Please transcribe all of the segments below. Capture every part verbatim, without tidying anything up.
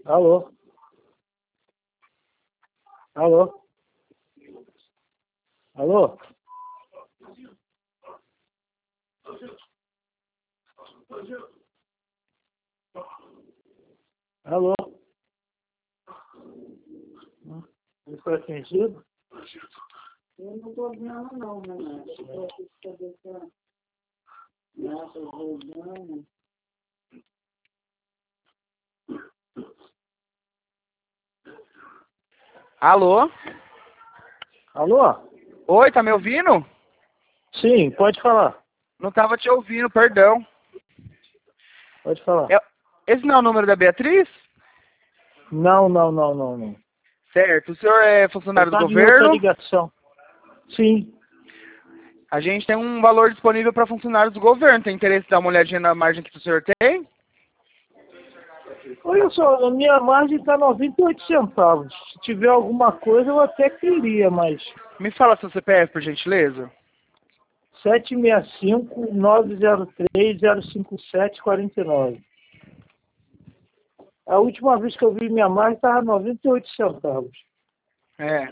Alô? Alô? Alô? Alô? Ele foi atingido? Eu não estou vendo não, né? Eu estou aqui com a cabeça. Nossa, rodando. Alô? Alô? Oi, tá me ouvindo? Sim, pode falar. Não tava te ouvindo, perdão. Pode falar. É- Esse não é o número da Beatriz? Não, não, não, não, não. Certo. O senhor é funcionário do Tá em outra governo? ligação. Sim. A gente tem um valor disponível para funcionários do governo. Tem interesse em dar uma olhadinha na margem que o senhor tem? Olha só, a minha margem está noventa e oito centavos. Se tiver alguma coisa, eu até queria, mas Me fala seu C P F, por gentileza. sete seis cinco, nove zero três, zero cinco sete, quatro nove. A última vez que eu vi minha margem estava noventa e oito centavos. É.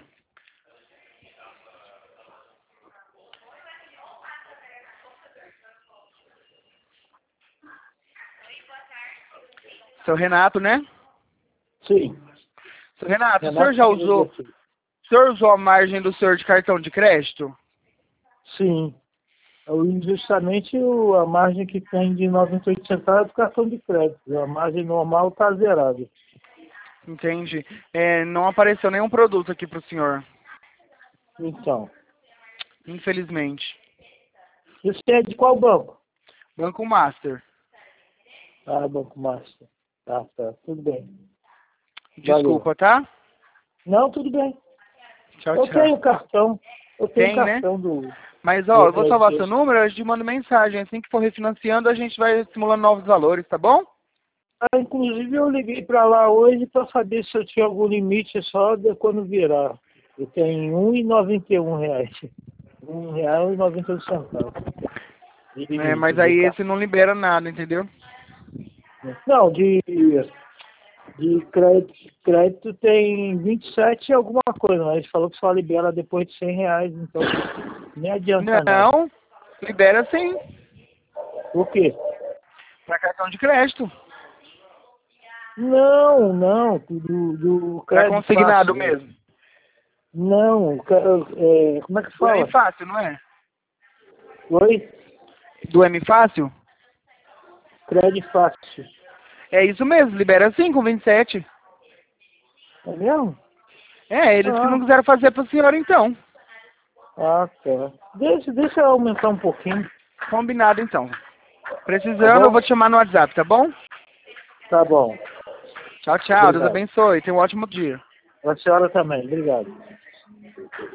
Seu Renato, né? Sim. Seu Renato, o Renato senhor já Figueiredo usou, Filho. o senhor usou a margem do senhor de cartão de crédito? Sim. Eu, justamente o- a margem que tem de noventa e oito centavos é do cartão de crédito. A margem normal está zerada. Entendi. É, não apareceu nenhum produto aqui pro senhor, Então. infelizmente. Você é de qual banco? Banco Master. Ah, Banco Master. Tá, tá. Tudo bem. Desculpa, Valeu. tá? Não, tudo bem. Tchau, Eu tchau. tenho cartão. Eu tenho Tem, né? cartão do, Mas, ó, do eu vou salvar seu crédito. número, eu te mando mensagem. Assim que for refinanciando, a gente vai simulando novos valores, tá bom? Ah, inclusive eu liguei para lá hoje para saber se eu tinha algum limite só de quando virar. Eu tenho um e noventa e um reais. Um real e noventa e um centavos. De É, limite mas de aí cartão. esse não libera nada, entendeu? Não, de, de crédito, crédito tem vinte e sete e alguma coisa, mas ele falou que só libera depois de cem reais, então nem adianta nada. Não, libera sim. Por quê? Pra cartão de crédito. Não, não, do, do Pra crédito consignado fácil. mesmo. Não, é, como é que Do M fala? Fácil, não é? Oi? Do M Fácil? Crédito fácil. É isso mesmo, libera sim com vinte e sete. É mesmo? É, eles que Ah, não quiseram fazer pra senhora então. ah, tá. Deixa, deixa eu aumentar um pouquinho, Combinado então. tá Precisando, eu bom? vou te chamar no WhatsApp, tá bom? Tá bom. Tchau, tchau. Deus Obrigado. abençoe. Tenha um ótimo dia. A senhora também, obrigado.